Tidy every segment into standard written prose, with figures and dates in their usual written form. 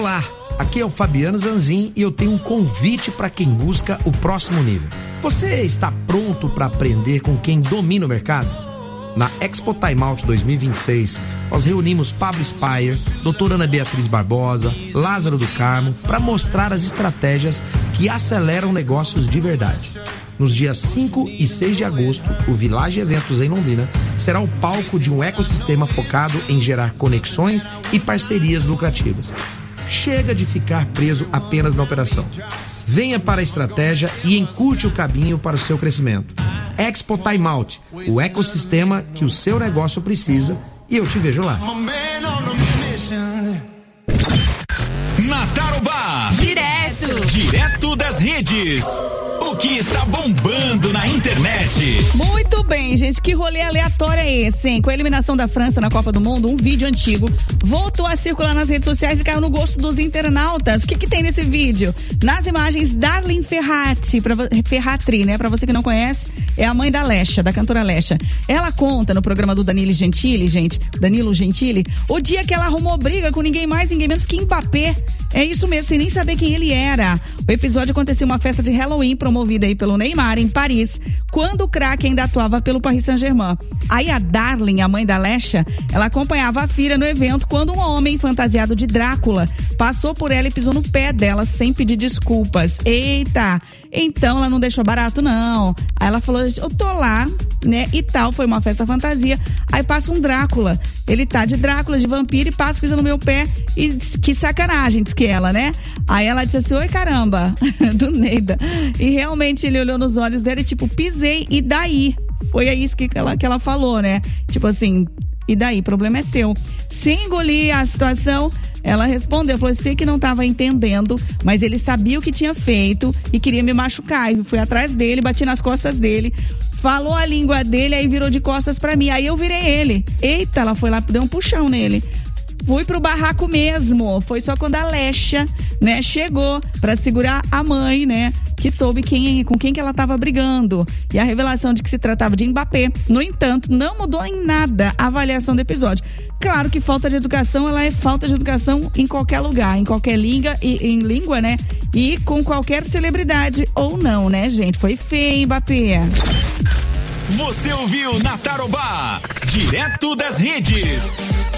Olá, aqui é o Fabiano Zanzin e eu tenho um convite para quem busca o próximo nível. Você está pronto para aprender com quem domina o mercado? Na Expo Time Out 2026, nós reunimos Pablo Spire, doutora Ana Beatriz Barbosa, Lázaro do Carmo, para mostrar as estratégias que aceleram negócios de verdade. Nos dias 5 e 6 de agosto, o Village Eventos em Londrina será o palco de um ecossistema focado em gerar conexões e parcerias lucrativas. Chega de ficar preso apenas na operação. Venha para a estratégia e encurte o caminho para o seu crescimento. Expo Time Out, o ecossistema que o seu negócio precisa, e eu te vejo lá. Na Tarobá, direto das redes. O que está bombando na internet? Muito bem, gente, que rolê aleatório é esse, hein? Com a eliminação da França na Copa do Mundo, um vídeo antigo voltou a circular nas redes sociais e caiu no gosto dos internautas. O que tem nesse vídeo? Nas imagens, Darlene Ferratri, né? Pra você que não conhece, é a mãe da Lesha, da cantora Lesha. Ela conta no programa do Danilo Gentili, o dia que ela arrumou briga com ninguém mais, ninguém menos que Mbappé. É isso mesmo, sem nem saber quem ele era. O episódio aconteceu em uma festa de Halloween promovida aí pelo Neymar em Paris, quando o craque ainda atuava pelo Paris Saint-Germain. Aí a Darlene, a mãe da Lesha, ela acompanhava a filha no evento quando um homem fantasiado de Drácula passou por ela e pisou no pé dela sem pedir desculpas. Eita! Então ela não deixou barato, não. Aí ela falou, eu tô lá, né, e tal, foi uma festa fantasia. Aí passa um Drácula. Ele tá de Drácula, de vampiro, e passa, pisa no meu pé. E que sacanagem, diz que ela, né? Aí ela disse assim, oi caramba, do Neida. E realmente ele olhou nos olhos dela e tipo, pisei, e daí? Foi isso que ela falou, né? Tipo assim, e daí? O problema é seu. Sem engolir a situação, ela respondeu, falou, sei que não estava entendendo, mas ele sabia o que tinha feito e queria me machucar. Eu fui atrás dele, bati nas costas dele, falou a língua dele, aí virou de costas pra mim. Aí eu virei ele. Eita, ela foi lá, deu um puxão nele. Fui pro barraco mesmo. Foi só quando a Lesha, né, chegou pra segurar a mãe, né, que soube com quem que ela tava brigando. E a revelação de que se tratava de Mbappé, no entanto, não mudou em nada a avaliação do episódio. Claro que falta de educação, ela é falta de educação em qualquer lugar, em qualquer língua, né? E com qualquer celebridade ou não, né, gente? Foi feio, Mbappé. Você ouviu na Tarobá, direto das redes.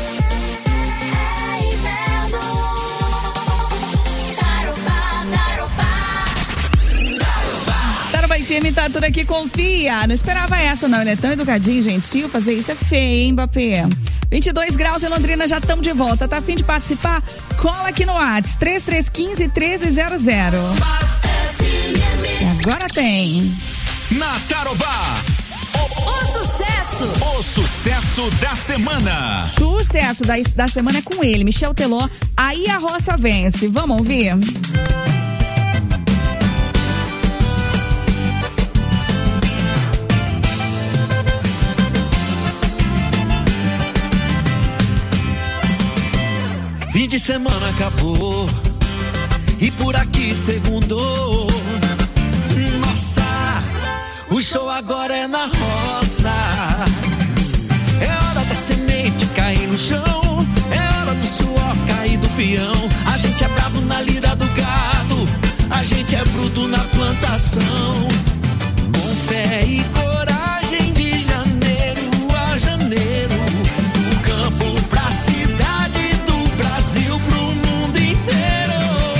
Tarobá FM tá tudo aqui, confia. Não esperava essa, não. Ele é tão educadinho, gentil. Fazer isso é feio, hein, Mbappé? 22 graus em Londrina, já estamos de volta. Tá a fim de participar? Cola aqui no WhatsApp, 3315-1300. E agora tem. Na Tarobá, o sucesso da semana. Sucesso da semana é com ele, Michel Teló. Aí a roça vence. Vamos ouvir? Fim de semana acabou e por aqui segundou. Nossa, o show agora é na roça. É hora da semente cair no chão, é hora do suor cair do peão. A gente é brabo na lida do gado, a gente é bruto na plantação. Com fé e coragem de janeiro a janeiro, do campo pra cidade, do Brasil pro mundo inteiro.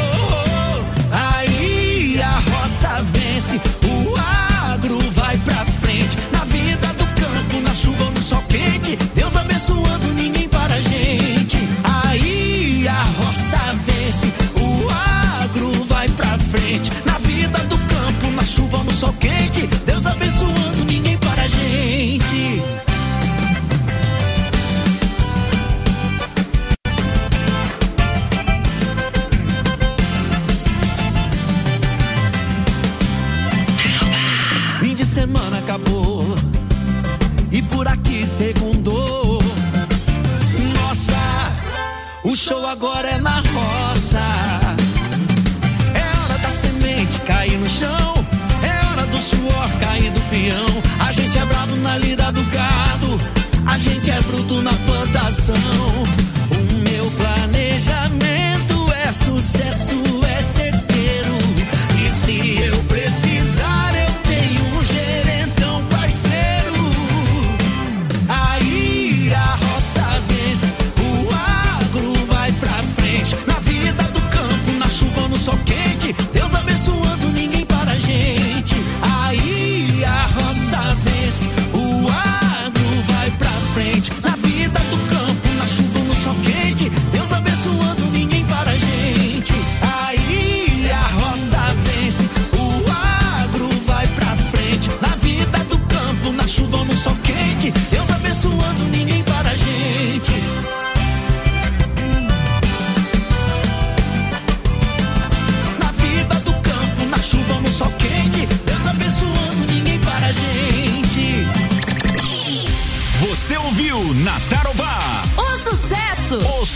Aí a roça vence, o agro vai pra frente. Na vida do campo, na chuva ou no sol quente, Deus abençoando, ninguém para a gente. Aí a roça vence, o agro vai pra frente. Na vida do campo, na chuva ou no sol quente, Deus abençoando, ninguém para a gente. Fim de semana acabou e por aqui segundou. Nossa, o show agora é na roça. É hora da semente cair no chão, é hora do suor cair do peão. A gente é bravo na lida do gado, a gente é bruto na plantação. O meu planejamento é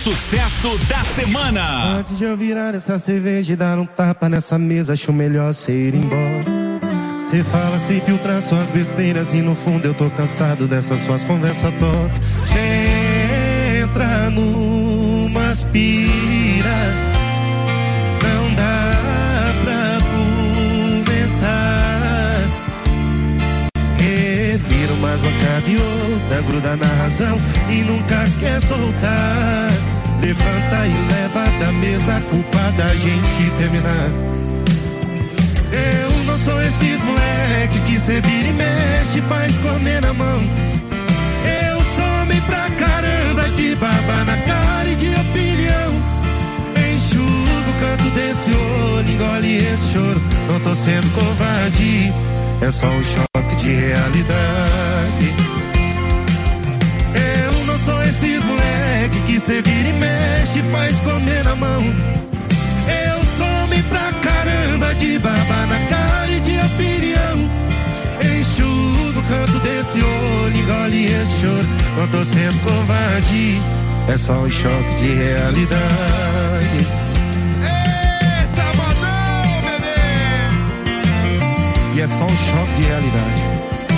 sucesso da semana. Antes de eu virar essa cerveja e dar um tapa nessa mesa, acho melhor cê ir embora. Cê fala sem filtrar suas besteiras e no fundo eu tô cansado dessas suas conversas tortas. Cê entra numa aspira, não dá pra argumentar. Revira uma bancada e outra, gruda na razão e nunca quer soltar. Levanta e leva da mesa a culpa da gente terminar. Eu não sou esses moleque que cê vira e mexe, faz comer na mão. Eu sou homem pra caramba, de baba na cara e de opinião. Enxugo o canto desse olho, engole esse choro. Não tô sendo covarde, é só um choque de realidade. Eu não sou esses moleque que cê vira e mexe, faz comer na mão. Eu sou homem pra caramba, de baba na cara e de opinião. Enxugo o canto desse olho, engole esse choro. Não tô sendo covarde, é só um choque de realidade. Eita, modão, bebê! E é só um choque de realidade.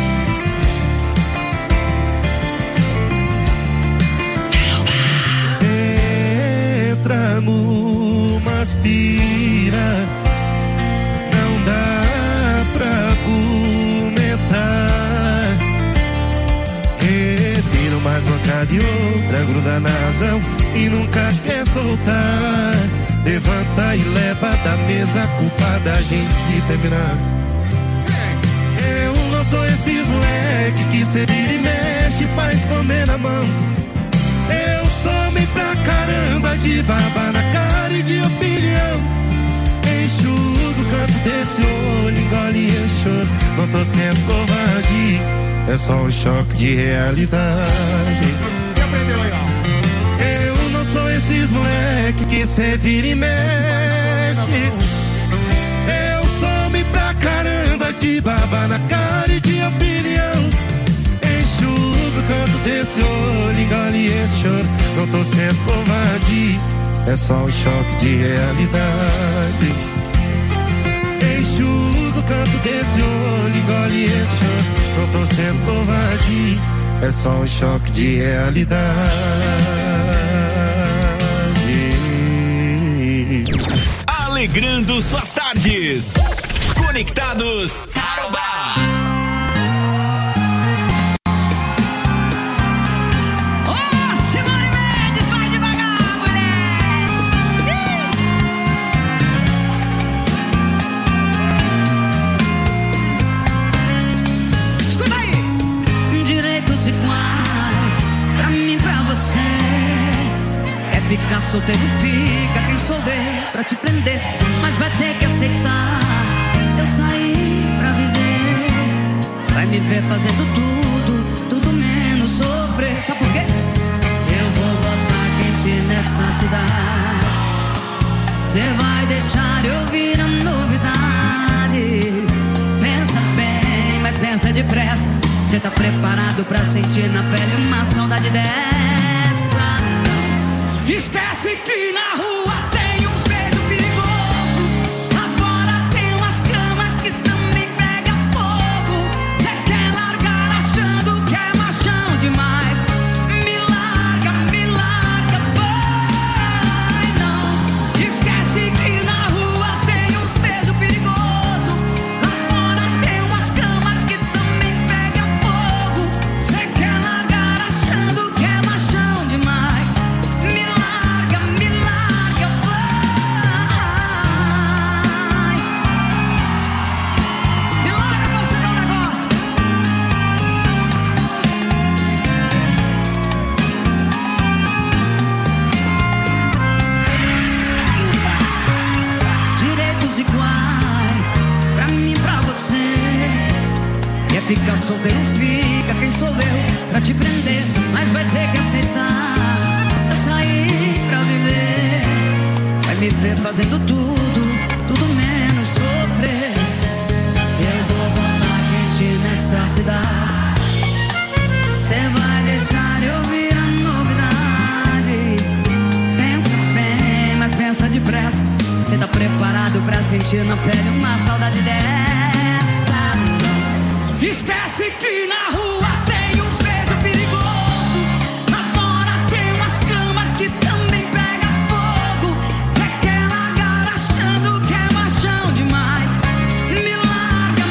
Cê entra numa aspira, não dá pra argumentar. Revira uma bancada e outra, gruda na razão e nunca quer soltar. Levanta e leva da mesa a culpa da gente terminar. Eu não sou esses moleque que cê vira e mexe, faz comer na mão. Eu sou homem pra caramba, de baba na cara e de opinião. Enxugo o canto desse olho, engole esse choro. Não tô sendo covarde, é só um choque de realidade. Quem aprendeu aí, ó? Eu não sou esses moleque que cê vira e mexe. Eu sou homem pra caramba, de baba na cara e de opinião. Enxugo o canto desse olho, engole esse choro. Não tô sendo covarde, é só um choque de realidade. Enxugo o canto desse olho, engole esse choro. Não tô sendo covarde, é só um choque de realidade. Alegrando suas tardes. Conectados Tarobá. Ficar solteiro fica, quem souber pra te prender, mas vai ter que aceitar. Eu saí pra viver, vai me ver fazendo tudo menos sofrer. Sabe por quê? Eu vou botar quente nessa cidade. Cê vai deixar eu vir a novidade. Pensa bem, mas pensa depressa. Cê tá preparado pra sentir na pele uma saudade dessa? Esquece que na rua tem uns beijos perigosos. Lá fora tem umas camas que também pega fogo. Cê quer largar achando que é machão demais. Me larga, vai não. Esquece que na rua tem uns beijos perigosos. Lá fora tem umas camas que também pega fogo. Cê quer largar achando que é machão demais. Me larga, vai. Me larga pra você dar um negócio. Direitos iguais pra mim e pra você. Quer ficar solteiro, fica. Quem sou eu pra te prender, mas vai ter que aceitar. Eu saí pra viver, vai me ver fazendo tudo menos sofrer. Eu vou botar quente nessa cidade. Cê vai deixar eu vir a novidade. começa depressa. Cê tá preparado pra sentir na pele uma saudade dessa? Esquece que na rua tem uns beijos perigosos. Lá fora tem umas camas que também pega fogo. Cê quer largar achando que é machão demais. Me larga,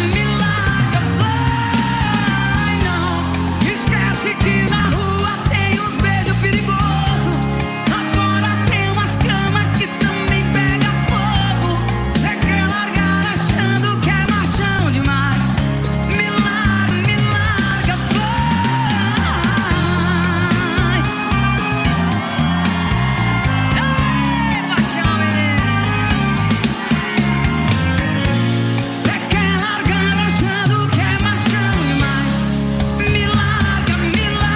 vai não. Esquece que na rua tem uns beijos perigosos. Lá fora tem umas camas que também pega fogo. Cê quer largar achando que é machão demais. Me larga, vai. Ei, machão, menino. Cê quer largar achando que é machão demais. Me larga, vai.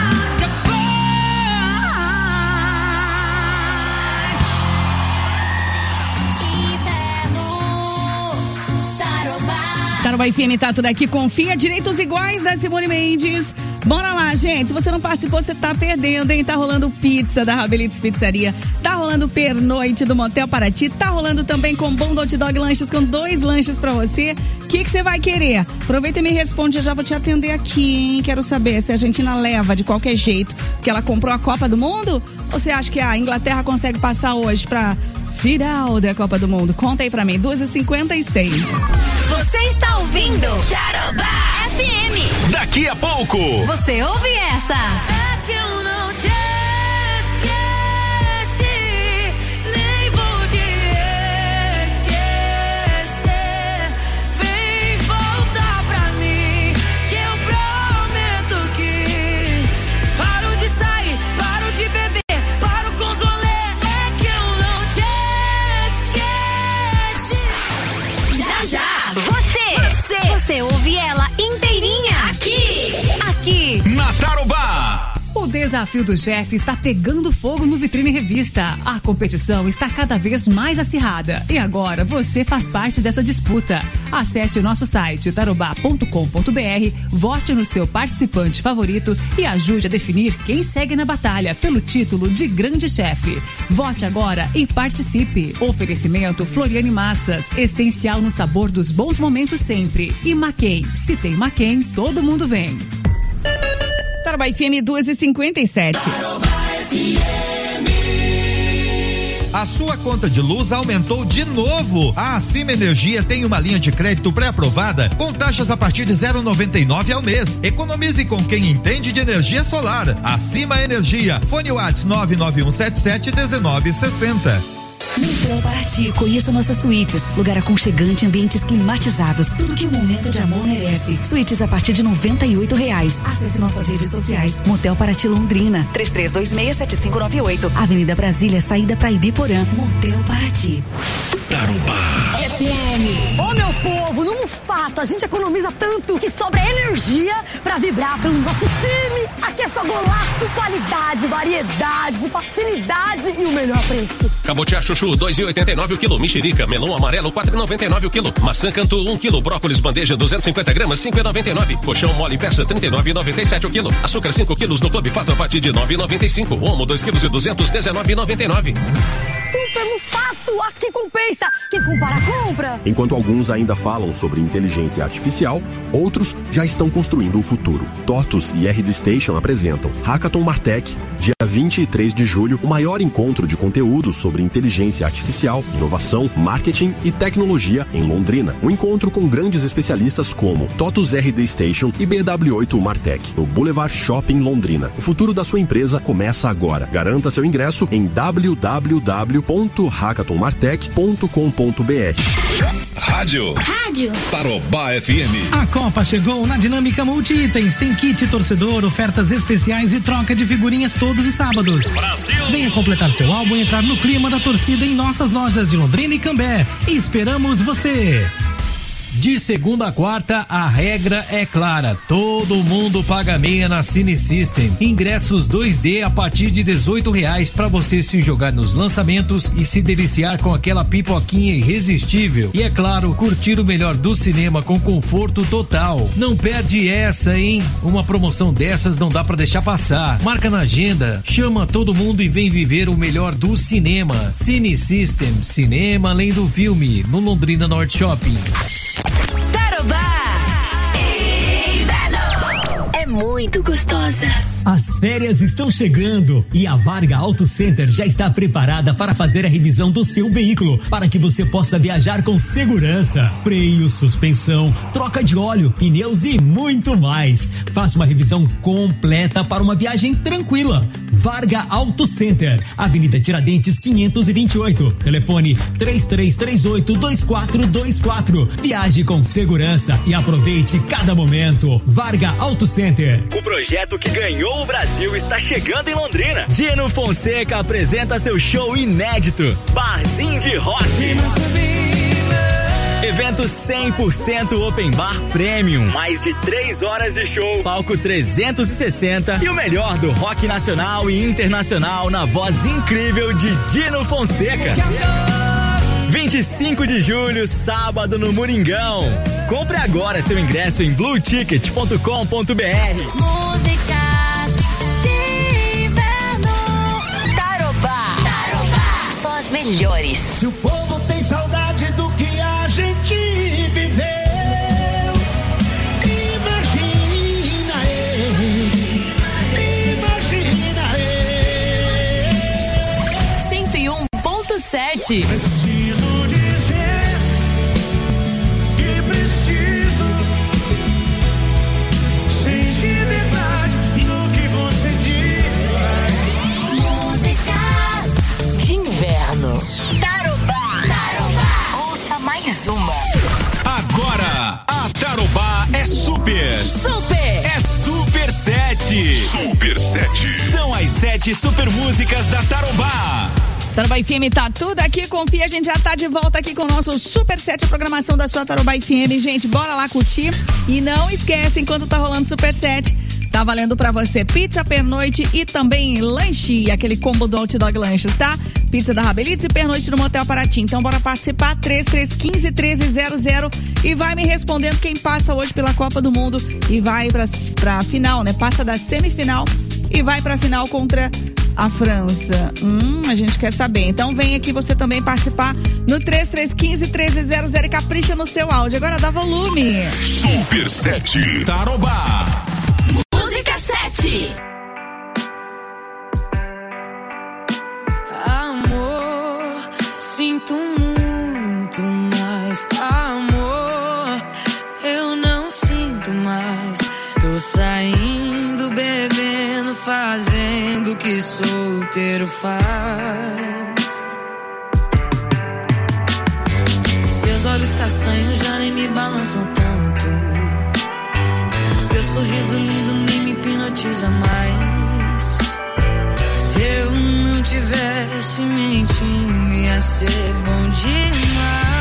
Tarobá FM tá tudo aqui, confia, direitos iguais da Simone Mendes. Bora lá, gente, se você não participou, você tá perdendo, hein? Tá rolando pizza da Rabelitos Pizzaria, tá rolando pernoite do Motel Paraty, tá rolando também com Hot Dog Lanches, com 2 lanches pra você. O que você vai querer? Aproveita e me responde, eu já vou te atender aqui, hein? Quero saber se a Argentina leva de qualquer jeito, porque ela comprou a Copa do Mundo? Ou você acha que a Inglaterra consegue passar hoje pra final da Copa do Mundo? Conta aí pra mim, 2h56. Você está ouvindo Tarobá FM. Daqui a pouco. Você ouve essa? É que eu não te esqueci, nem vou te esquecer. Vem voltar pra mim, que eu prometo que paro de sair, paro de beber, paro com os rolê. É que eu não te esqueci. Já, já. Você ouve ela inteirinha aqui Na Tarobá. O desafio do chefe está pegando fogo no Vitrine Revista. A competição está cada vez mais acirrada. E agora você faz parte dessa disputa. Acesse o nosso site tarobá.com.br, vote no seu participante favorito e ajude a definir quem segue na batalha pelo título de grande chefe. Vote agora e participe. Oferecimento Floriane Massas, essencial no sabor dos bons momentos sempre. E Maquem, se tem Maquem, todo mundo vem. Tarobá FM 2h57. A sua conta de luz aumentou de novo. A Acima Energia tem uma linha de crédito pré-aprovada com taxas a partir de 0,99 ao mês. Economize com quem entende de energia solar. Acima Energia. Fone Whats 991771960. Motel Paraty, conheça nossas suítes, lugar aconchegante, ambientes climatizados, tudo que um momento de amor merece. Suítes a partir de R$98. Acesse nossas redes sociais. Motel Paraty Londrina, 33267598, Avenida Brasília, saída para Ibiporã. Motel Paraty. Tarobá FM. Ô meu povo, num fato, a gente economiza tanto que sobra energia pra vibrar pelo nosso time. Aqui é só golaço, qualidade, variedade, facilidade e o melhor preço. Cabotiá chuchu, 2,89 o quilo. Mexerica, melão amarelo, 4,99 o quilo. Maçã cantu, 1 quilo. Brócolis bandeja, 250 gramas, 5,99. Colchão mole peça, 39,97 o quilo. Açúcar, 5 quilos no Clube Fato a partir de 9,95. Omo, 2 quilos e 200, 19,99. Pelo fato, aqui compensa. Quem compara, compra. Enquanto alguns ainda falam sobre inteligência artificial, outros já estão construindo o futuro. TOTUS e RD Station apresentam Hackathon Martech, dia 23 de julho, o maior encontro de conteúdo sobre inteligência artificial, inovação, marketing e tecnologia em Londrina. Um encontro com grandes especialistas como TOTUS RD Station e BW8 Martech, no Boulevard Shopping Londrina. O futuro da sua empresa começa agora. Garanta seu ingresso em www.hackathonmartech.com.br. Rádio Tarobá FM. A Copa chegou na Dinâmica Multi-Itens. Tem kit torcedor, ofertas especiais e troca de figurinhas todos os sábados. Brasil. Venha completar seu álbum e entrar no clima da torcida em nossas lojas de Londrina e Cambé. Esperamos você! De segunda a quarta, a regra é clara. Todo mundo paga meia na Cine System. Ingressos 2D a partir de R$18 para você se jogar nos lançamentos e se deliciar com aquela pipoquinha irresistível. E é claro, curtir o melhor do cinema com conforto total. Não perde essa, hein? Uma promoção dessas não dá para deixar passar. Marca na agenda, chama todo mundo e vem viver o melhor do cinema. Cine System, cinema além do filme, no Londrina Norte Shopping. É muito gostosa. As férias estão chegando e a Varga Auto Center já está preparada para fazer a revisão do seu veículo para que você possa viajar com segurança. Freio, suspensão, troca de óleo, pneus e muito mais. Faça uma revisão completa para uma viagem tranquila. Varga Auto Center, Avenida Tiradentes 528. Telefone 3338-2424. Viaje com segurança e aproveite cada momento. Varga Auto Center. O projeto que ganhou o Brasil está chegando em Londrina. Dino Fonseca apresenta seu show inédito, Barzinho de Rock. Evento 100% Open Bar Premium. Mais de 3 horas de show, palco 360 e o melhor do rock nacional e internacional na voz incrível de Dino Fonseca. 25 de julho, sábado no Moringão. Compre agora seu ingresso em blueticket.com.br. Músicas de inverno. Tarobá. Só as melhores. Se o povo tem saudade do que a gente viveu, imagina ele. 101.7. Preciso dizer que preciso. Sente verdade no que você diz. Músicas de inverno. Tarobá. Ouça mais uma. Agora, a Tarobá é super. É Super 7. Super 7. São as 7 super músicas da Tarobá. Tarobá FM tá tudo aqui, confia, a gente já tá de volta aqui com o nosso Super 7, a programação da sua Tarobá FM. Gente, bora lá curtir e não esquece, enquanto tá rolando Super 7, tá valendo pra você pizza, pernoite e também lanche, aquele combo do Hot Dog Lanches, tá? Pizza da Rabelites e pernoite no Motel Paraty. Então bora participar, 3315-1300 e vai me respondendo quem passa hoje pela Copa do Mundo e vai pra final, né? Passa da semifinal e vai pra final contra a França. A gente quer saber. Então vem aqui você também participar no 3315-1300 e capricha no seu áudio. Agora dá volume. Super 7 Tarobá. Música 7. Amor, sinto muito mais. Amor, eu não sinto mais. Tô saindo, bebendo, fazendo o que solteiro faz. Seus olhos castanhos já nem me balançam tanto. Seu sorriso lindo nem me hipnotiza mais. Se eu não tivesse mentindo, ia ser bom demais.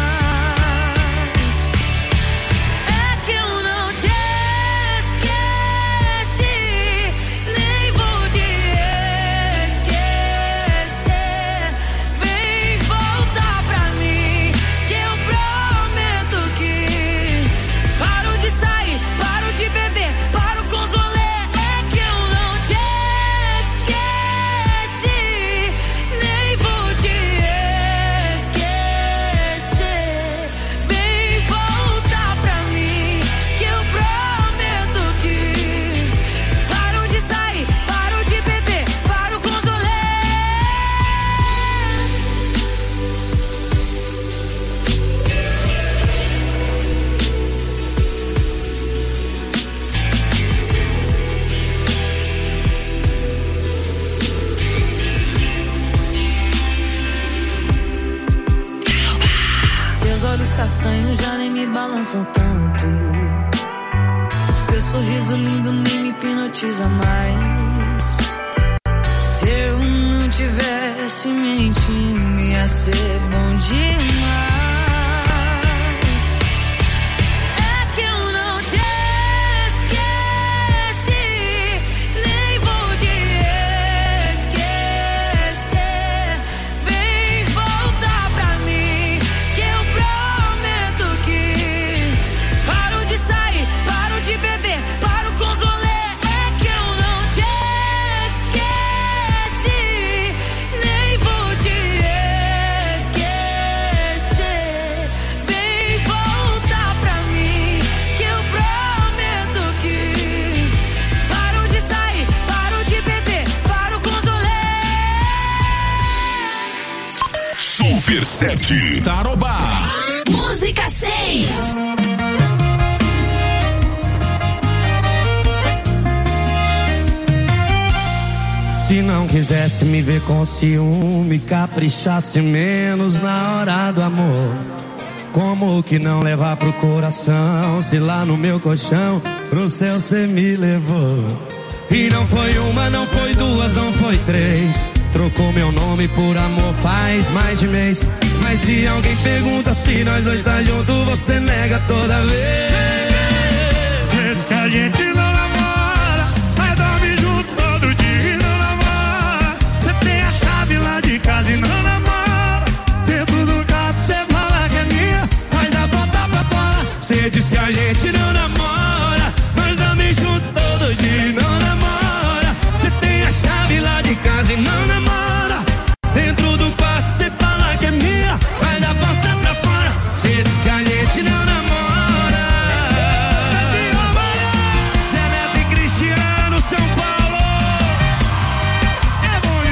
Castanhos já nem me balançam tanto. Seu sorriso lindo nem me hipnotiza mais. Se eu não tivesse mentindo, ia ser bom demais. Super 7 Tarobá. Música 6. Se não quisesse me ver com ciúme, caprichasse menos na hora do amor. Como que não levar pro coração, se lá no meu colchão pro céu cê me levou? E não foi uma, não foi duas, não foi três. Trocou meu nome por amor faz mais de mês. Mas se alguém pergunta se nós dois tá junto, você nega toda vez. Cê diz que a gente não namora, mas dorme junto todo dia e não namora. Cê tem a chave lá de casa e não namora. Dentro do carro cê fala que é minha, mas dá bota pra fora. Cê diz que a gente não namora, mas dorme junto todo dia e não namora. Cê tem a chave lá de casa e não namora. Dentro do quarto cê fala que é minha, mas dá porta pra fora. Cê diz que a gente não namora. Cê é Neto e Cristiano, São Paulo. É bom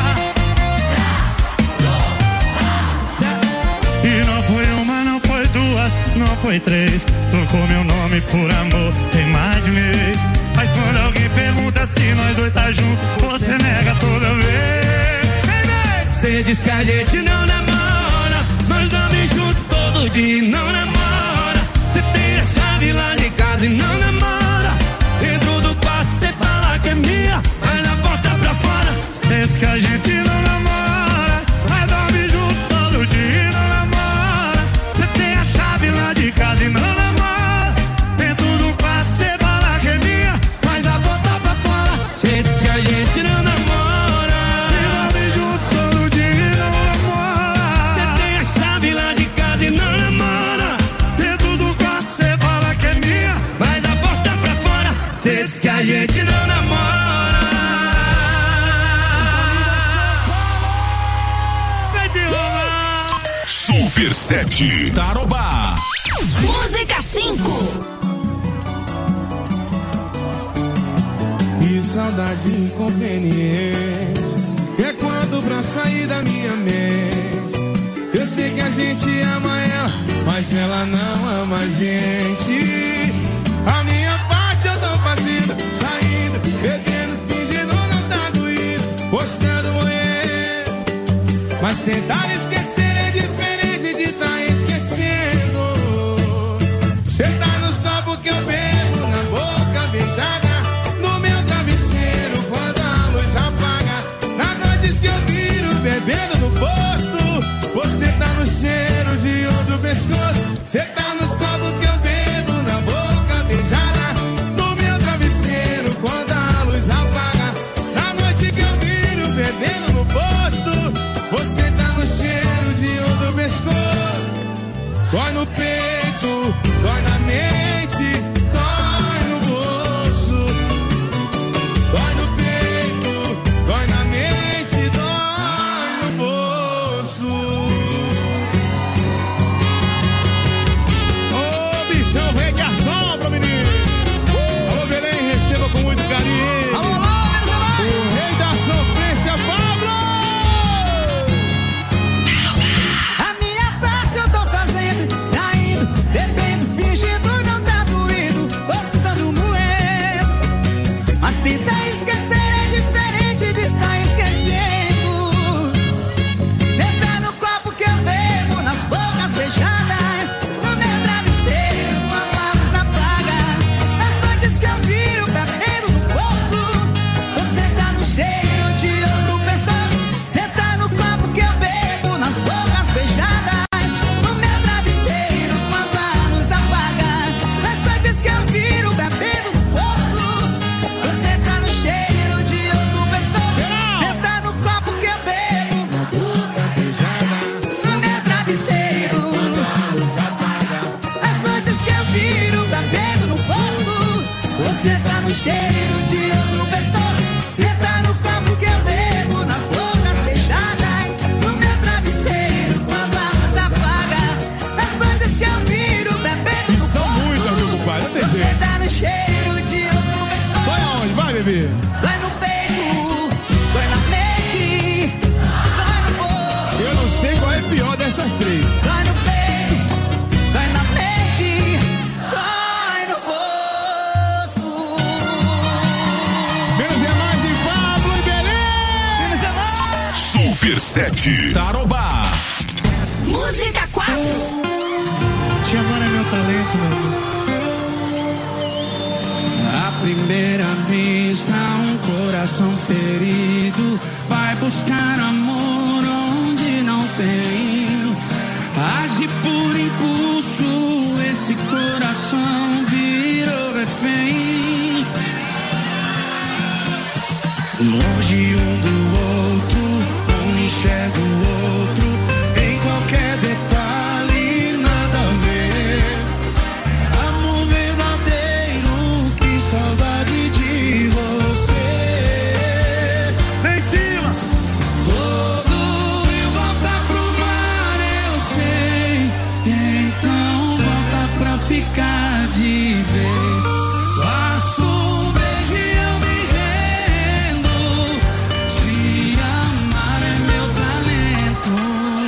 demais. E não foi uma, não foi duas, não foi três. Trocou meu nome por amor, tem mais de mês. Mas quando alguém pergunta se nós dois tá junto, você nega toda vez. Cê diz que a gente não namora, nós dorme junto todo dia e não namora. Cê tem a chave lá de casa e não namora. Dentro do quarto cê fala que é minha, mas na porta pra fora. Cê diz que a gente não namora, mas dorme junto todo dia e não namora. Cê tem a chave lá de casa e não namora. Dentro do quarto cê fala que é minha, mas na porta pra fora. Cê diz que a gente não namora. Cê diz que a gente não namora. Vai derrubar. Super 7 Tarobá. Música 5. Que saudade inconveniente, que é quando pra sair da minha mente. Eu sei que a gente ama ela, mas ela não ama a gente. A minha parte eu tô fazendo, saindo, bebendo, fingindo não tá doído, postando morrer. Mas tentar esquecer é diferente de tá esquecendo. Cê tá nos copos que eu bebo, na boca beijada, no meu travesseiro quando a luz apaga. Nas noites que eu viro bebendo no posto, você tá no cheiro de outro pescoço. Cê tá nos copos que eu bebo, na boca beijada, no meu travesseiro quando a luz apaga. Na noite que eu viro bebendo no posto, você tá no cheiro de outro pescoço. Dói no peito, dói na mente, dói no bolso. Dói no peito, dói na mente, dói no bolso. Ô bichão, vem que assombra, menino. Alô, Belém, receba com muito carinho. Alô, alô, o rei da sofrência, Pablo. A minha parte eu tô fazendo, saindo, bebendo, fingindo não tá doído, postando moendo. Mas tentar esquecer é diferente de estar esquecendo. Cê tá no copo que eu bebo, nas bocas beijadas, no meu travesseiro quando a luz apaga. Nas noites que eu viro bebendo no posto, você tá no cheiro de outro pescoço. Cê tá no copo que eu bebo, nas bocas beijadas, no meu travesseiro quando a luz apaga. Nas noites que eu viro bebendo no posto, você tá no cheiro de outro pescoço. Cê tá no copo que eu bebo, na boca beijada, no meu travesseiro quando a luz apaga. As noites que eu viro bebendo no posto, você tá no cheiro de outro pescoço. Cê tá no copo que eu bebo, nas bocas fechadas, no meu travesseiro quando a luz apaga. As noites que eu viro bebendo no São muitas, meu compadre, não tem você jeito. tá no cheiro de outro pescoço. Vai aonde? Vai, bebê. Dói no peito, dói na mente, dói no bolso. Eu não sei qual é pior dessa 7. Tarobá. Música 4. Te amar é meu talento, meu amor. À primeira vista, um coração ferido vai buscar amor onde não tem. Age por impulso, esse coração virou refém. Longe um do outro, um enxerga o outro, em qualquer detalhe, nada a ver. Amor verdadeiro, que saudade de você. Vem em cima! Todo rio volta pro mar, eu sei. Então volta pra ficar de vez. Basta um beijo e eu me rendo. Se amar é meu talento.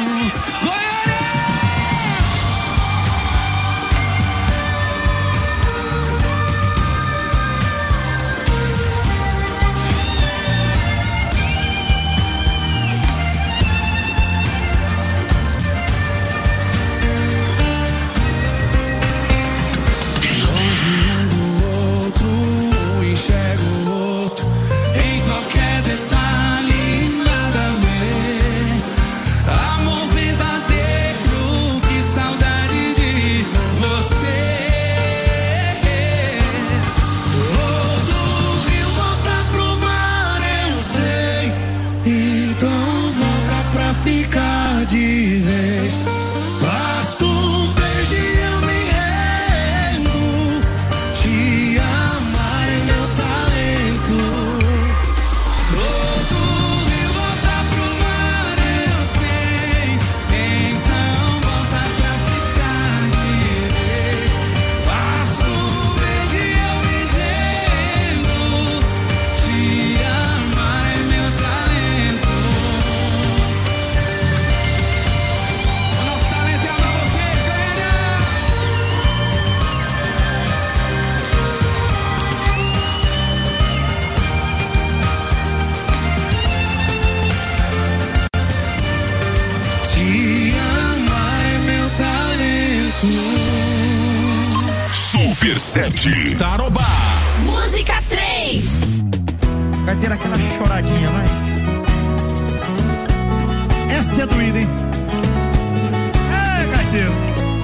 Ficar de vez. Basta um beijo e eu me rendo. Te amar é meu talento. Todo rio volta pro mar, eu sei. Então volta pra ficar de vez. Basta um beijo e eu me rendo. Te amar é meu talento. Super 7. Tarobá. Música 3. Vai ter aquela choradinha, vai. Essa é doída, hein? É, gaiteiro.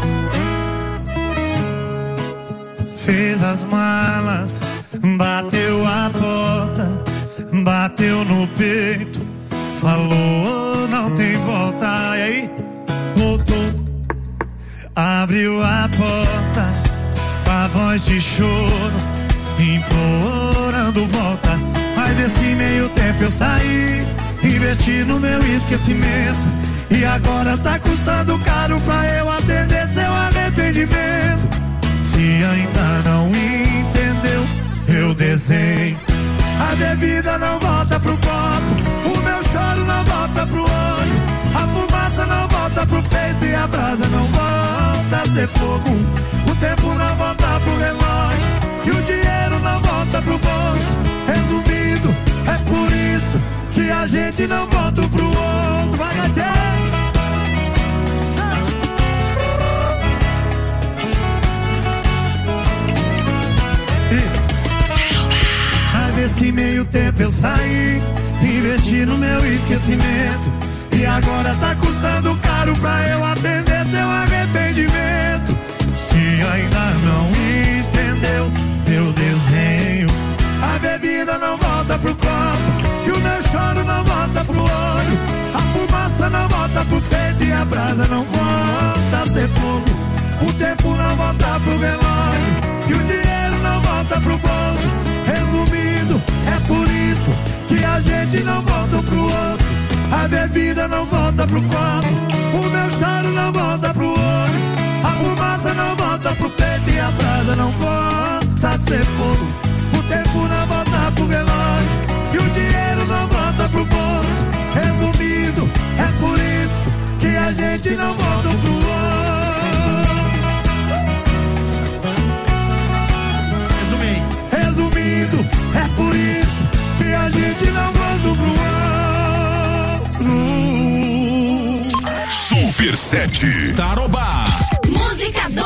Fez as malas, bateu a porta, bateu no peito, falou não tem volta. E aí, voltou, abriu a porta, com a voz de choro, implorando volta. Mas desse meio tempo eu saí, investi no meu esquecimento, e agora tá custando caro pra eu atender seu arrependimento. Se ainda não entendeu, eu desenho. A bebida não volta pro copo, o meu choro não volta pro olho, a fumaça não volta pro peito e a brasa não volta a ser fogo. O tempo não volta pro relógio e o dinheiro não volta pro bolso. Resumindo, é por isso que a gente não volta pro outro. Vai bater! Nesse meio tempo eu saí, investi no meu esquecimento, e agora tá custando caro pra eu atender seu arrependimento. Se ainda não entendeu, eu desenho. A bebida não volta pro copo, e o meu choro não volta pro olho, a fumaça não volta pro peito e a brasa não volta a ser fogo. O tempo não volta pro relógio e o dinheiro não volta pro bolso. Resumindo, é por isso que a gente não volta pro outro. A bebida não volta pro copo, o meu choro não volta pro olho, a fumaça não volta pro peito e a brasa não volta a ser fogo. O tempo não volta pro relógio e o dinheiro não volta pro bolso. Resumindo, é por isso que a gente não volta pro outro. Resumindo, é por isso que a gente não volta pro outro. 7. Tarobá. Música 2.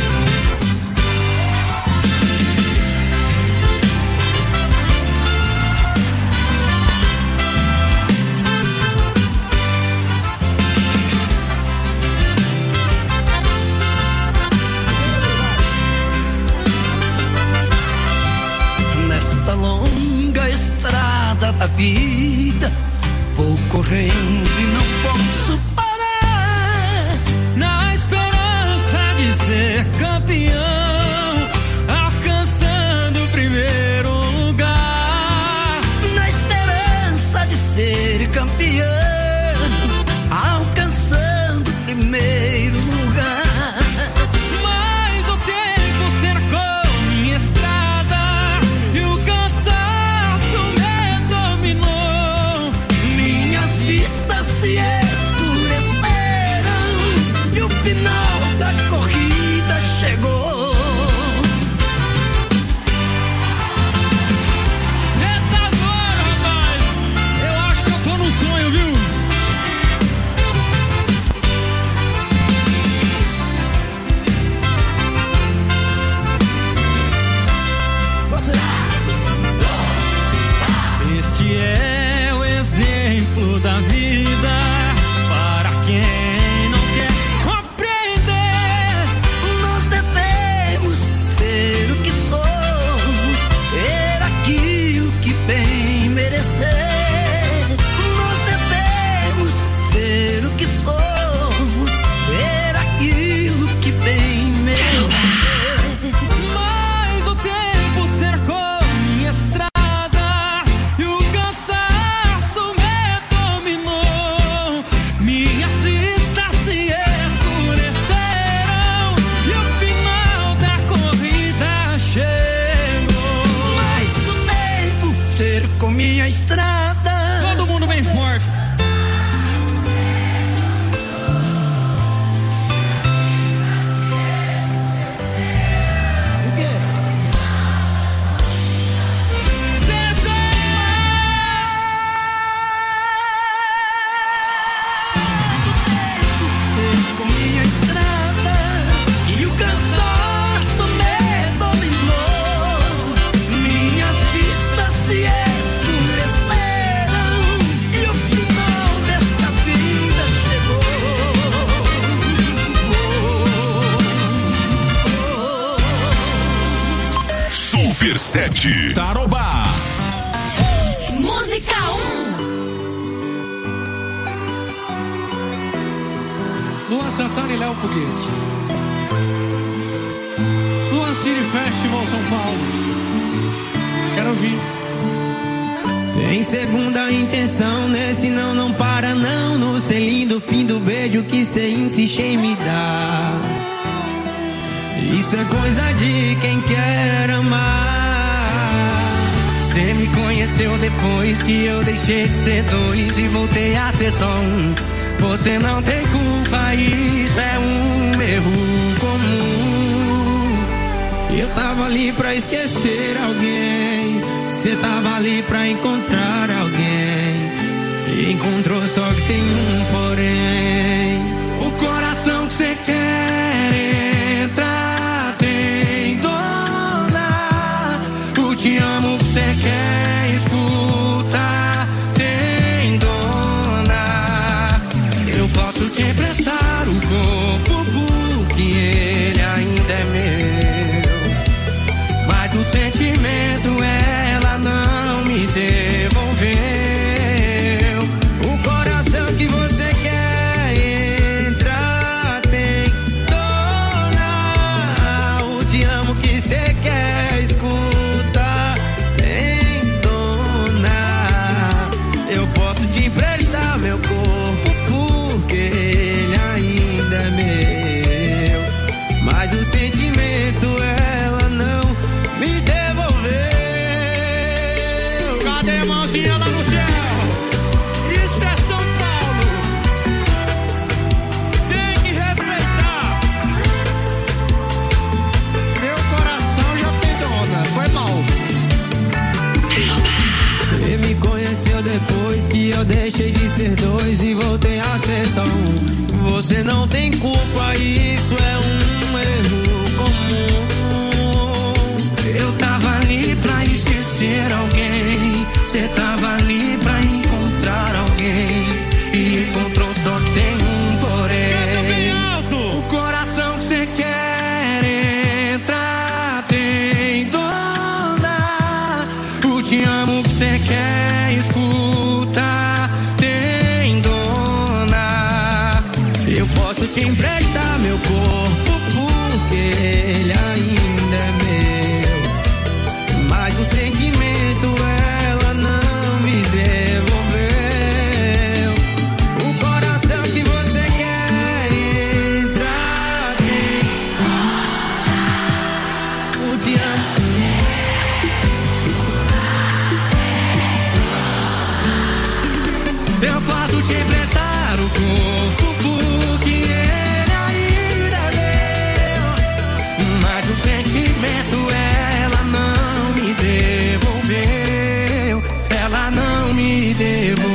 Nesta longa estrada da vida, vou correndo e não posso parar. Na esperança de ser campeão, alcançando o primeiro lugar. Na esperança de ser campeão, alcançando o primeiro lugar. Mas o tempo cercou minha estrada e o cansaço me dominou. Minhas vistas se escureceram e o final da corrida chegou. Cê tá doido, rapaz? Eu acho que eu tô num sonho, viu? Este é o exemplo da vida para quem não quer compreender. Nós devemos ser o que somos, ter aquilo que bem merecer. Nós devemos ser o que somos, ter aquilo que bem merecer. Mas o tempo cercou minha estrada e o cansaço me dominou. Minhas vistas se escureceram e o final da corrida chegou. Mas o tempo cercou minha estrada. Todo mundo bem forte. Com minha estrada e o cansaço me dominou. Minhas vistas se escureceram e o final desta vida chegou. Super 7. Tarobá. Música 1. Luan Santana e Léo Foguete. Luan City Festival São Paulo. Quero ouvir. Tem segunda intenção, nesse não para não. No selinho do fim do beijo que cê insiste em me dar. Isso é coisa de quem quer amar. Cê me conheceu depois que eu deixei de ser dois e voltei a ser só um. Você não tem culpa, isso é um erro comum. Eu tava ali pra esquecer alguém, cê tava ali pra encontrar alguém. E encontrou, só que tem um porém. O coração que cê quer entrar tem dona. O te amo que cê quer escutar tem dona. Eu posso te emprestar o corpo porque ele ainda é meu, mas o sentimento ela não me devolveu. O coração que você quer isso é um erro comum. Eu tava ali pra esquecer alguém, cê tava ali pra encontrar alguém, e encontrou, só que tem um porém. O coração que cê quer entrar tem dona, o te amo que cê quer escutar tem dona. Eu posso te emprestar meu corpo porque ele ainda é meu, mas o sentimento ela não me devolveu. O coração que você quer entrar tem o te amo. Eu posso te emprestar o corpo porque ele ainda é meu, mas o sentimento ela não me devolveu. Ela não me devolveu.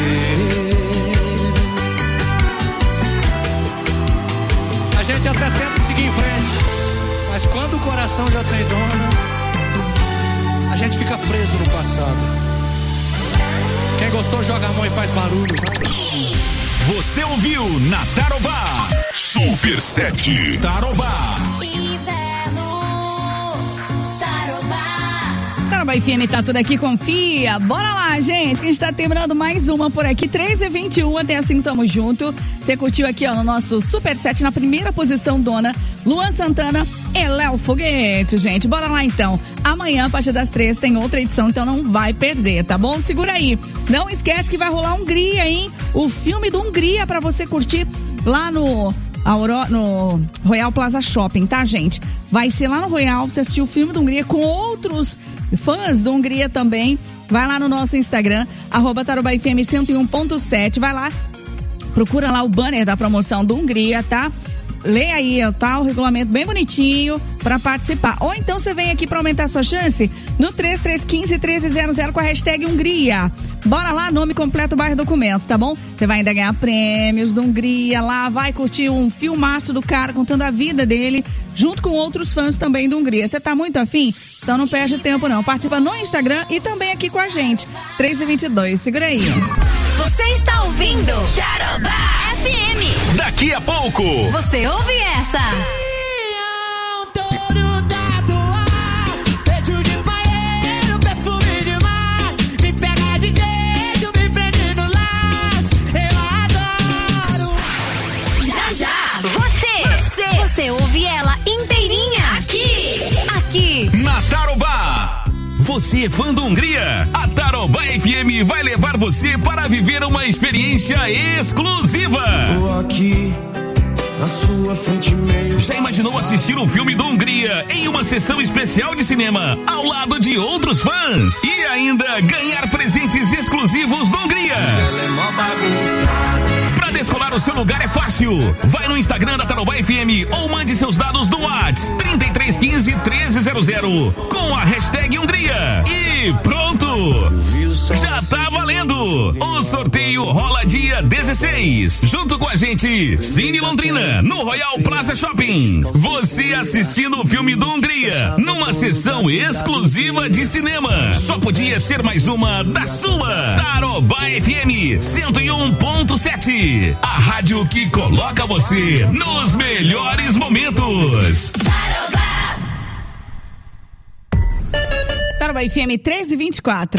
A gente até tenta seguir em frente, mas quando o coração já tem dono, a gente fica preso no passado. Quem gostou, joga a mão e faz barulho. Você ouviu na Tarobá Super 7 Tarobá. Tarobá FM tá tudo aqui, confia. Bora lá, gente, que a gente tá terminando mais uma por aqui. 3h21, até assim tamo junto. Você curtiu aqui, ó, no nosso Super 7, na primeira posição, dona Luan Santana e Léo Foguete, gente. Bora lá então. Amanhã, a partir das 3, tem outra edição, então não vai perder, tá bom? Segura aí. Não esquece que vai rolar Hungria, hein? O filme do Hungria pra você curtir lá no Royal Plaza Shopping, tá, gente? Vai ser lá no Royal, você assistir o filme do Hungria com outros fãs do Hungria também. Vai lá no nosso Instagram, @TarobaFM 101.7. Vai lá, procura lá o banner da promoção do Hungria, tá? Lê aí, tá? O regulamento bem bonitinho pra participar. Ou então você vem aqui pra aumentar sua chance no 3315-1300 com a hashtag Hungria. Bora lá, nome completo, bairro, documento, tá bom? Você vai ainda ganhar prêmios do Hungria lá, vai curtir um filmaço do cara contando a vida dele, junto com outros fãs também do Hungria. Você tá muito afim? Então não perde tempo não. Participa no Instagram e também aqui com a gente. 3h22, segura aí. Você está ouvindo Tarobá FM. Daqui a pouco você ouve essa. Você ouve ela inteirinha aqui na Tarobá. Você é fã do Hungria? A Tarobá FM vai levar você para viver uma experiência exclusiva. Tô aqui na sua frente meio. Já imaginou assistir um filme do Hungria em uma sessão especial de cinema ao lado de outros fãs e ainda ganhar presentes exclusivos do Hungria? Ela é mó bagunçada. Pra descolar o seu lugar é fácil. Vai no Instagram da Tarobá FM ou mande seus dados no WhatsApp 3315-1300 com a hashtag Hungria. E pronto! Já tá valendo! O sorteio rola dia 16. Junto com a gente, Cine Londrina, no Royal Plaza Shopping. Você assistindo o filme do Hungria numa sessão exclusiva de cinema. Só podia ser mais uma da sua. Tarobá FM 101.7. A rádio que coloca você nos melhores momentos. Tarobá FM 13h24.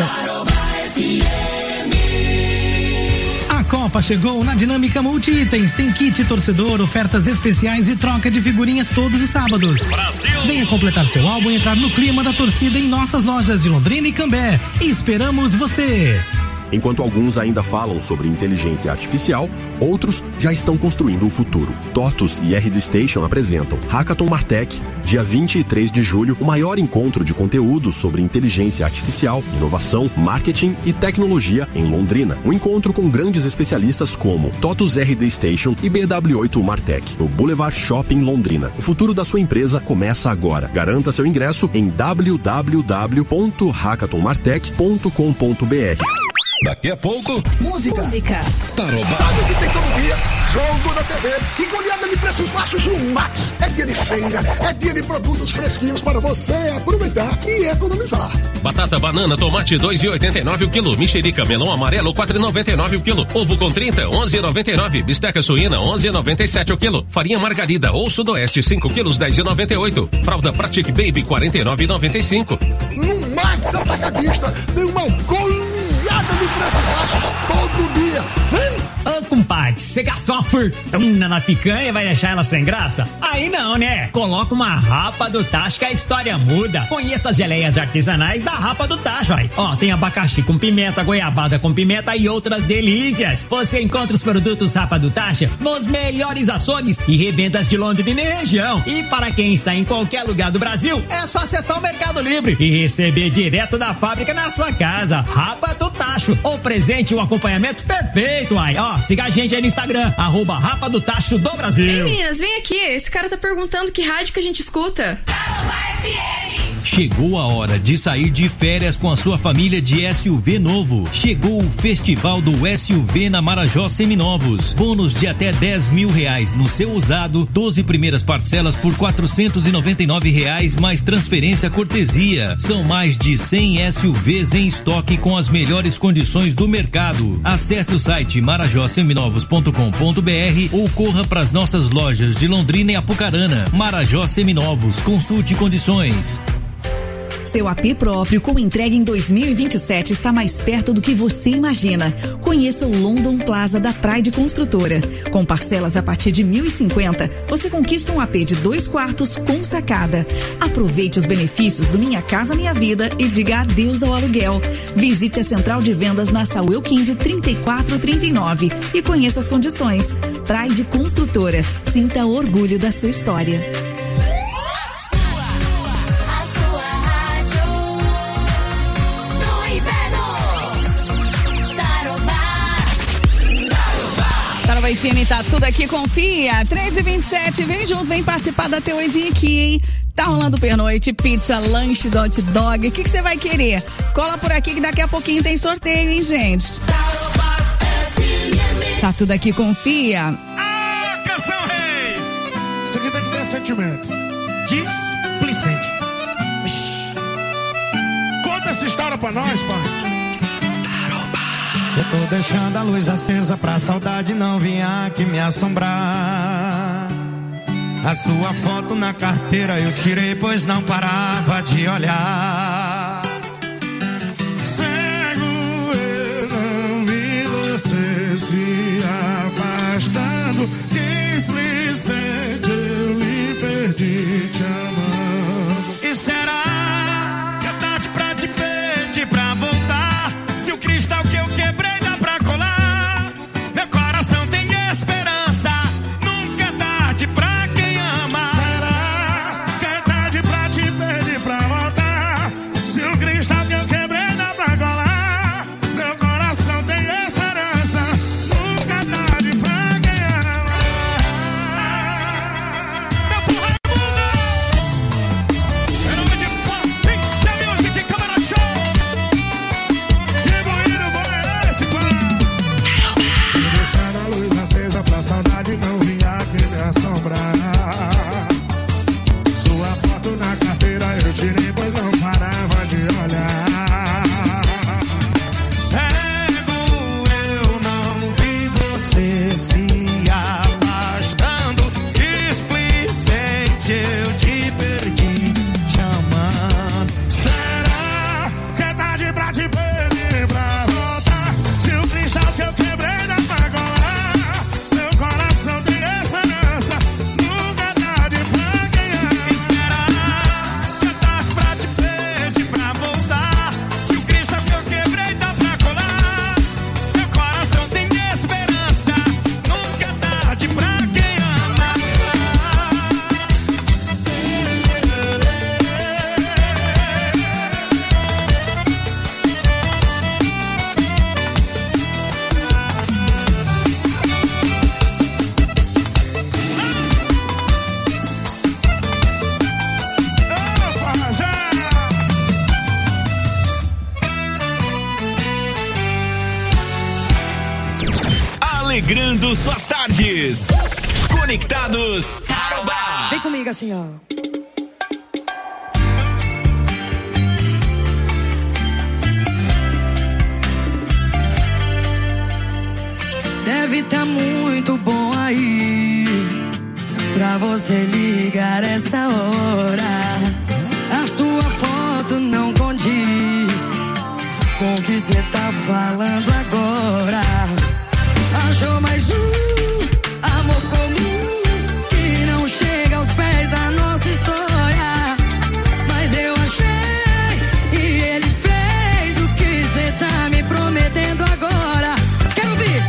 A Copa chegou na Dinâmica Multi-Itens. Tem kit torcedor, ofertas especiais e troca de figurinhas todos os sábados. Brasil! Venha completar seu álbum e entrar no clima da torcida em nossas lojas de Londrina e Cambé. Esperamos você! Enquanto alguns ainda falam sobre inteligência artificial, outros já estão construindo o futuro. TOTUS e RD Station apresentam Hackathon Martech, dia 23 de julho, o maior encontro de conteúdo sobre inteligência artificial, inovação, marketing e tecnologia em Londrina. Um encontro com grandes especialistas como TOTUS RD Station e BW8 Martech, no Boulevard Shopping Londrina. O futuro da sua empresa começa agora. Garanta seu ingresso em www.hackathonmartech.com.br. Daqui a pouco, Música. Tarobá. Sabe o que tem todo dia? Jogo da TV e goleada de preços baixos no Max. É dia de feira, é dia de produtos fresquinhos para você aproveitar e economizar. Batata, banana, tomate 2,89 o quilo. Mexerica, melão amarelo 4,99 o quilo. Ovo com 30, 11,99. Bisteca suína 11,97 o quilo. Farinha margarida ou sudoeste 5 quilos 10,98. Fralda Pratic Baby 49,95. No Max Atacadista tem uma goleada de preços baixos todo dia. Vem! Ô, compadre, você gastou uma fortuna na picanha e vai deixar ela sem graça? Aí não, né? Coloca uma Rapa do Tacho que a história muda. Conheça as geleias artesanais da Rapa do Tacho, aí. Ó, tem abacaxi com pimenta, goiabada com pimenta e outras delícias. Você encontra os produtos Rapa do Tacho nos melhores açougues e revendas de Londrina e região. E para quem está em qualquer lugar do Brasil, é só acessar o Mercado Livre e receber direto da fábrica na sua casa. Rapa do Tacho, o presente e o acompanhamento perfeito, aí. Ó, siga a gente aí no Instagram, @Rapa do Tacho do Brasil. Ei, meninas, vem aqui. Esse cara tá perguntando que rádio que a gente escuta. Chegou a hora de sair de férias com a sua família de SUV novo. Chegou o Festival do SUV na Marajó Seminovos. Bônus de até R$10.000 no seu usado, 12 primeiras parcelas por R$499 mais transferência cortesia. São mais de 100 SUVs em estoque com as melhores condições do mercado. Acesse o site marajoseminovos.com.br ou corra para as nossas lojas de Londrina e Apucarana. Marajó Seminovos, consulte condições. Seu AP próprio com entrega em 2027 está mais perto do que você imagina. Conheça o London Plaza da Pride Construtora. Com parcelas a partir de R$1.050, você conquista um AP de 2 quartos com sacada. Aproveite os benefícios do Minha Casa Minha Vida e diga adeus ao aluguel. Visite a central de vendas na Saúl Quinde 3439 e conheça as condições. Pride Construtora. Sinta orgulho da sua história. Tarobá FM, tá tudo aqui, confia. 13h27, vem junto, vem participar da Teozinha aqui, hein? Tá rolando pernoite, pizza, lanche, hot dog. O que você vai querer? Cola por aqui que daqui a pouquinho tem sorteio, hein, gente? Tá tudo aqui, confia. Ah, canção rei! Isso aqui tem que ter sentimento. Displicente. Conta essa história pra nós, pai. Eu tô deixando a luz acesa pra saudade não vir aqui me assombrar. A sua foto na carteira eu tirei, pois não parava de olhar. Cego eu não vi você se afastando. Displicente eu lhe perdi te amando. E será que é tarde pra te pedir pra voltar? Se o cristal que eu quebrei alegrando suas tardes. Conectados Tarobá. Vem comigo assim, ó. Deve tá muito bom aí pra você ligar essa hora. A sua foto não condiz com o que cê tá falando agora. Achou mais amor comum que não chega aos pés da nossa história. Mas eu achei e ele fez o que cê tá me prometendo agora. Quero ouvir.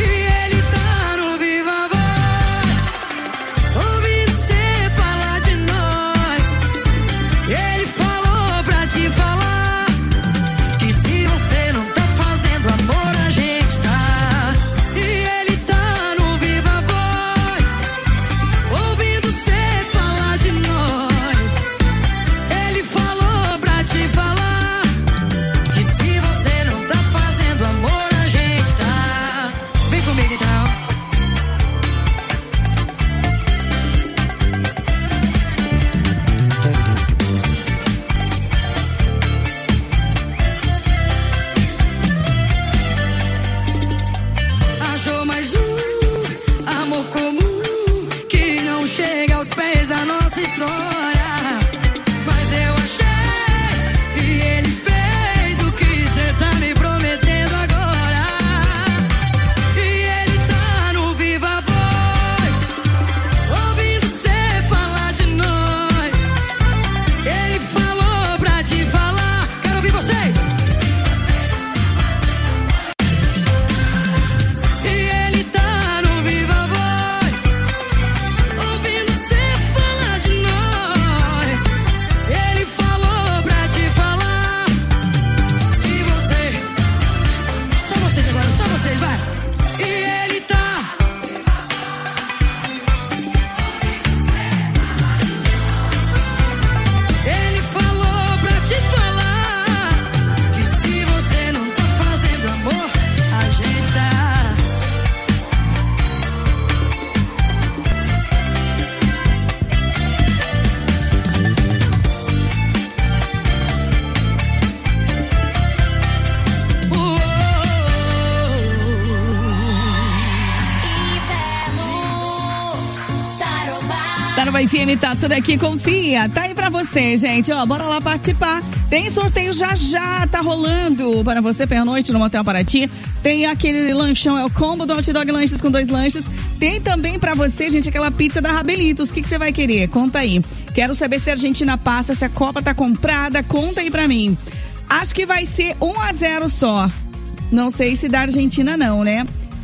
FM tá tudo aqui, confia. Tá aí pra você, gente. Ó, bora lá participar. Tem sorteio já, tá rolando para você pernoite no Motel Paraty. Tem aquele lanchão, é o combo do Hot Dog Lanches com 2 lanches. Tem também pra você, gente, aquela pizza da Rabelitos. O que você vai querer? Conta aí. Quero saber se a Argentina passa, se a Copa tá comprada. Conta aí pra mim. Acho que vai ser 1-0 só. Não sei se da Argentina não, né?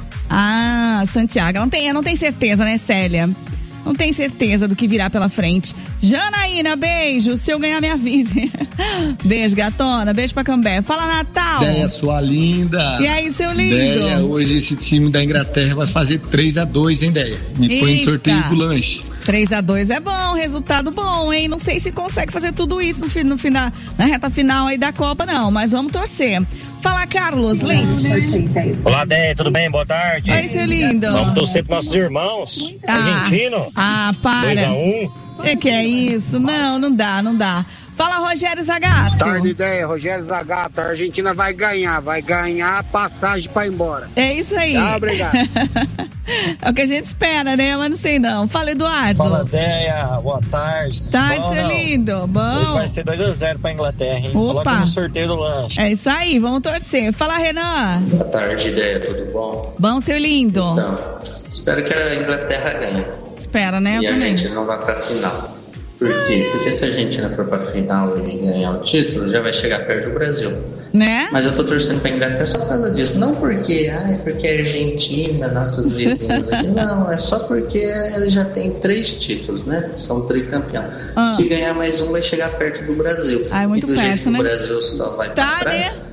Ah, Santiago. Não tem certeza, né, Célia? Não tem certeza do que virá pela frente. Janaína, beijo. Se eu ganhar, me avise. Beijo, gatona. Beijo pra Cambé. Fala, Natal. Ideia, sua linda. E aí, seu lindo? Ideia, hoje esse time da Inglaterra vai fazer 3-2, hein, Ideia? Me põe em sorteio do lanche. 3-2 é bom, resultado bom, hein? Não sei se consegue fazer tudo isso no final, na reta final aí da Copa, não. Mas vamos torcer. Fala, Carlos Leite. Olá, Déia, tudo bem? Boa tarde. Oi, seu lindo. Vamos torcer pros nossos irmãos argentinos. Para. 2-1. Que é isso? Não dá. Fala, Rogério Zagato. Tarde, Ideia, Rogério Zagato. A Argentina vai ganhar a passagem pra ir embora. É isso aí. Tchau, obrigado. É o que a gente espera, né? Mas não sei não. Fala, Eduardo. Fala, Déia. Boa tarde. Tarde, seu lindo. Bom. Hoje vai ser 2-0 pra Inglaterra, hein? Opa. Coloca no sorteio do lanche. É isso aí, vamos torcer. Fala, Renan. Boa tarde, Déia. Tudo bom? Bom, seu lindo. Então, espero que a Inglaterra ganhe. Espera, né? E a Argentina não vá pra final. Por quê? Porque se a Argentina for pra final e ganhar o título, já vai chegar perto do Brasil. Né? Mas eu tô torcendo pra Inglaterra só por causa disso. Não porque a Argentina, nossos vizinhos aqui. Não, é só porque ele já tem 3 títulos, né? São tricampeão. Se ganhar mais um, vai chegar perto do Brasil. É muito e do perto, jeito que né? o Brasil só vai pra trás,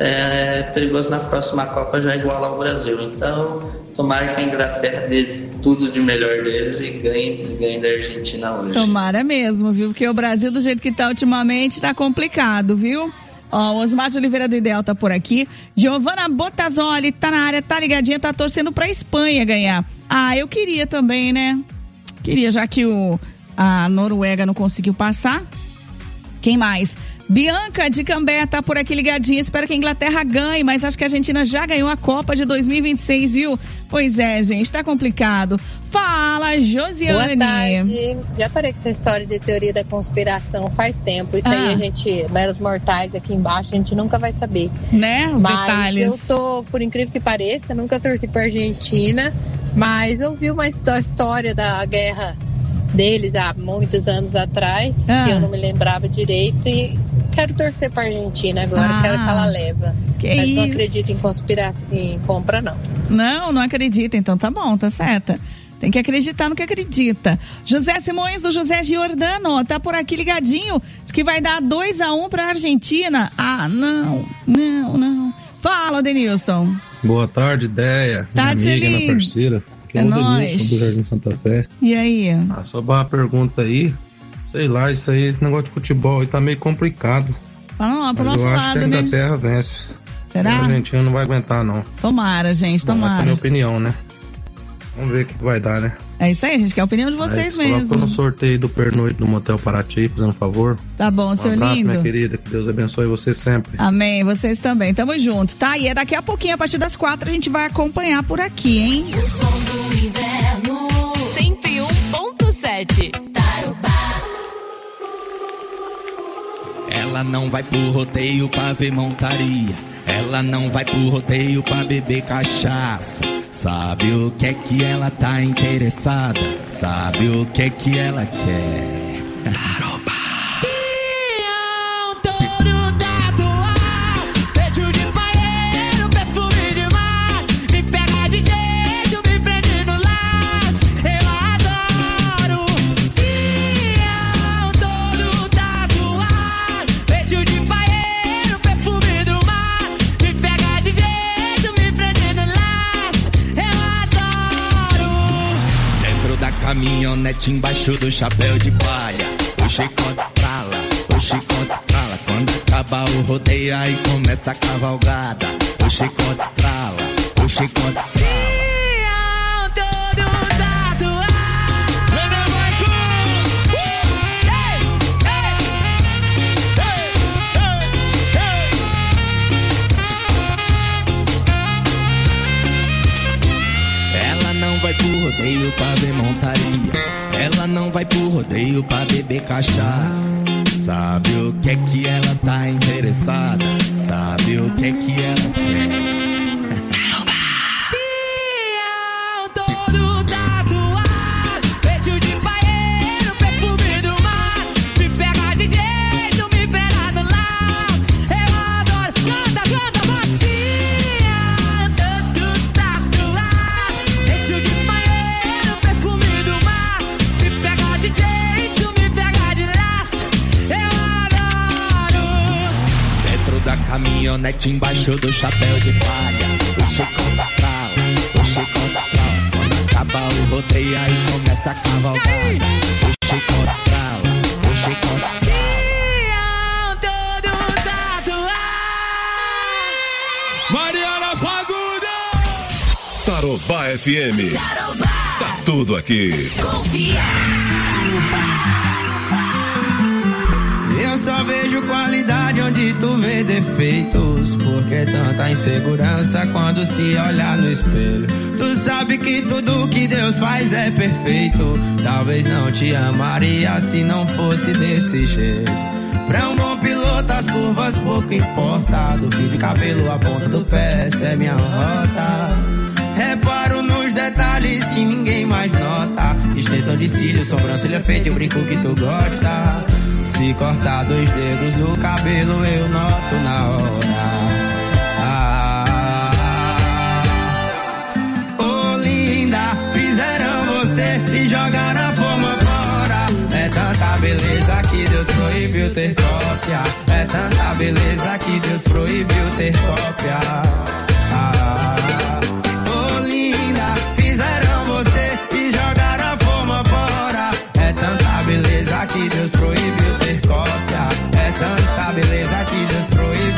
é perigoso na próxima Copa já igualar o Brasil. Então, tomara que a Inglaterra dê tudo de melhor deles e ganhe da Argentina hoje. Tomara mesmo, viu? Porque o Brasil, do jeito que tá ultimamente, tá complicado, viu? Ó, o Osmar de Oliveira do Ideal tá por aqui. Giovana Botazzoli tá na área, tá ligadinha, tá torcendo pra Espanha ganhar. Ah, eu queria também, né? Queria, já que a Noruega não conseguiu passar. Quem mais? Bianca de Cambé tá por aqui ligadinha. Espero que a Inglaterra ganhe, mas acho que a Argentina já ganhou a Copa de 2026, viu? Pois é, gente, tá complicado. Fala, Josiane. Boa tarde. Já parei com essa história de teoria da conspiração faz tempo. Isso aí a gente, meros mortais aqui embaixo, a gente nunca vai saber. Né? Os mas detalhes. eu tô, por incrível que pareça, nunca torci pra Argentina, mas eu vi uma história da guerra deles há muitos anos atrás, que eu não me lembrava direito, e quero torcer pra Argentina agora, quero que ela leva. Mas não acredito em conspiração, em compra, não. Não acredita, então tá bom, tá certa. Tem que acreditar no que acredita. José Simões do José Giordano tá por aqui ligadinho, diz que vai dar 2-1 pra Argentina. Ah, não. Fala, Denilson. Boa tarde, Ideia. Tarde, minha amiga, Celine. minha parceira. É nóis. Do Jardim Santa Fé. E aí? Só uma pergunta aí. Sei lá, esse negócio de futebol aí tá meio complicado. Fala lá, pro mas nosso eu acho lado, que a né? Inglaterra vence. Será? A Argentina não vai aguentar, não. Tomara, gente, Bom, essa é a tomara. minha opinião, né? Vamos ver o que vai dar, né? É isso aí, gente, que é a opinião de vocês mesmo. Coloca no sorteio do pernoite no Motel Paraty, fazendo um favor. Tá bom, seu abraço, lindo. minha querida, que Deus abençoe você sempre. Amém, vocês também. Tamo junto, tá? E é daqui a pouquinho, a partir das 4, a gente vai acompanhar por aqui, hein? O som do inverno 101.7 Tarobá. Ela não vai pro rodeio pra ver montaria. Ela não vai pro rodeio pra beber cachaça. Sabe o que é que ela tá interessada? Sabe o que é que ela quer? Peão todo tatuado, beijo de paeiro, perfume de mar. Me pega de jeito, me prende no laço, eu adoro. Peão todo tatuado, beijo de paeiro, perfume do mar. Me pega de jeito, me prende no laço, eu adoro. Dentro da caminhonete, embaixo do chapéu de palha, o chicote estrala, o chicote estrala. Quando acaba o rodeio, aí começa a cavalgada. O chicote estrala, o chicote estrala. Peão todo tatuado. Ela não vai pro rodeio pra ver montaria. Ela não vai pro rodeio pra beber cachaça. Sabe o que é que ela tá interessada? Sabe o que é que ela quer? Peão todo tatuado, beijo de paeiro, perfume do mar. Me pega de jeito, me pega no laço, eu adoro. Canta, vai. Peão todo tatuado, beijo de paeiro, perfume do mar. Me pega de jeito, me pega de laço, eu adoro. Dentro da caminhonete, embaixo do chapéu de palha, o chicote estrala, o chicote estrala. Quando acaba o rodeio, aí começa a cavalgada. O chicote estrala, o chicote estrala. Peão todo tatuado. Mariana Faguda. Tarobá FM. Tá tudo aqui. Confia. Eu só vejo qualidade onde tu vê defeitos. Por que tanta insegurança quando se olha no espelho? Tu sabe que tudo que Deus faz é perfeito. Talvez não te amaria se não fosse desse jeito. Pra um bom piloto as curvas pouco importa. Do fio de cabelo à ponta do pé, essa é minha rota. Reparo nos detalhes que ninguém mais nota. Extensão de cílios, sobrancelha feita e o brinco que tu gosta. Se cortar 2 dedos o cabelo eu noto na hora. Oh linda, fizeram você e jogaram a forma fora. É tanta beleza que Deus proibiu ter cópia. É tanta beleza que Deus proibiu ter cópia. Oh linda, fizeram você e jogaram a forma fora. É tanta beleza que Deus proibiu ter cópia. É tanta beleza que Deus proibiu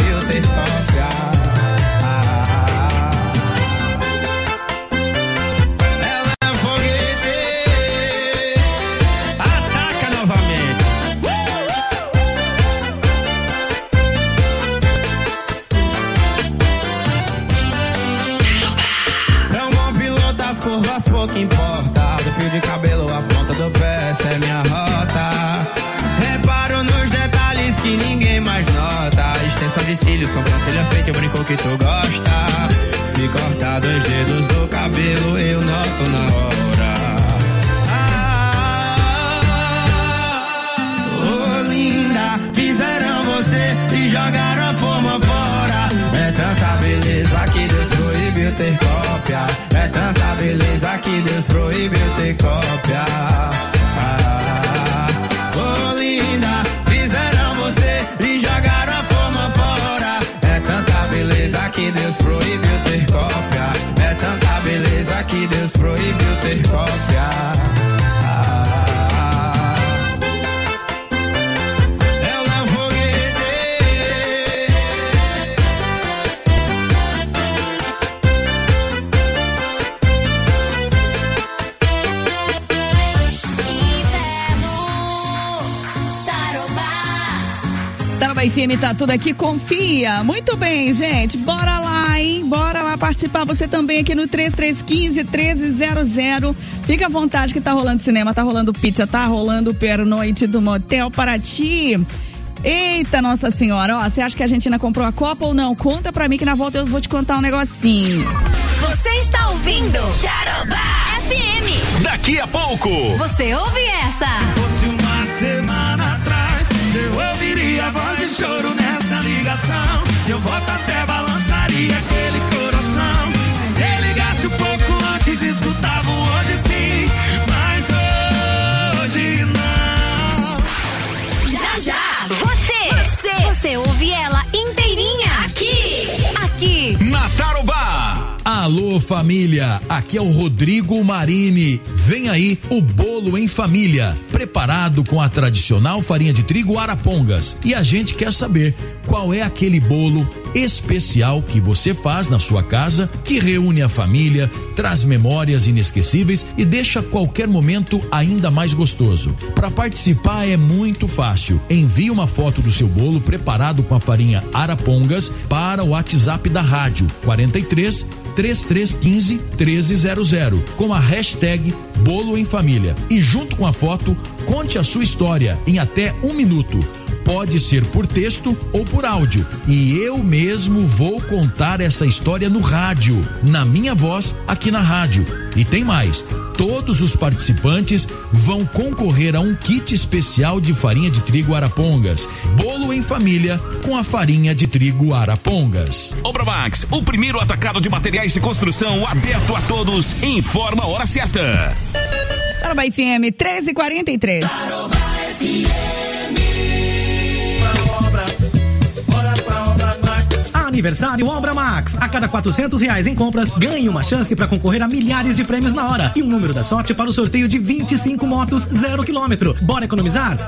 que eu brinco que tu gosta. Se cortar 2 dedos do cabelo, eu noto na hora. Oh, linda, fizeram você e jogaram a forma fora. É tanta beleza que Deus proibiu ter cópia. É tanta beleza que Deus proibiu ter cópia. Oh, linda, fizeram você e jogaram a forma fora. É tanta beleza que Deus proibiu ter cópia. É tanta beleza que Deus proibiu ter cópia. FM tá tudo aqui, confia. Muito bem, gente, bora lá, hein? Bora lá participar, você também aqui no 3315-1300. Fica à vontade que tá rolando cinema, tá rolando pizza, tá rolando pernoite do Motel Paraty. Eita, Nossa Senhora, ó, você acha que a Argentina comprou a Copa ou não? Conta pra mim que na volta eu vou te contar um negocinho. Você está ouvindo Tarobá FM. Daqui a pouco você ouve essa. Se fosse uma semana atrás, eu ouviria a voz de choro nessa ligação. Seu voto até balançaria aquele coração. Se você ligasse um pouco antes, escutava hoje sim. Mas hoje não. Já, já. Você ouve ela inteirinha. Aqui. na Tarobá. Alô, família, aqui é o Rodrigo Marini. Vem aí o bolo em família, preparado com a tradicional farinha de trigo Arapongas. E a gente quer saber qual é aquele bolo especial que você faz na sua casa, que reúne a família, traz memórias inesquecíveis e deixa qualquer momento ainda mais gostoso. Para participar é muito fácil. Envie uma foto do seu bolo preparado com a farinha Arapongas para o WhatsApp da rádio 43-3315-1300 com a hashtag Bolo em Família. E junto com a foto, conte a sua história em até 1 minuto. Pode ser por texto ou por áudio. E eu mesmo vou contar essa história no rádio, na minha voz, aqui na rádio. E tem mais. Todos os participantes vão concorrer a um kit especial de farinha de trigo Arapongas. Bolo em família com a farinha de trigo Arapongas. Obra Max, o primeiro atacado de materiais de construção aberto a todos. Informa a hora certa. Tarobá FM 13h43. Tarobá FM. Aniversário Obra Max. A cada R$400 em compras, ganhe uma chance para concorrer a milhares de prêmios na hora e um número da sorte para o sorteio de 25 motos 0 km. Bora economizar?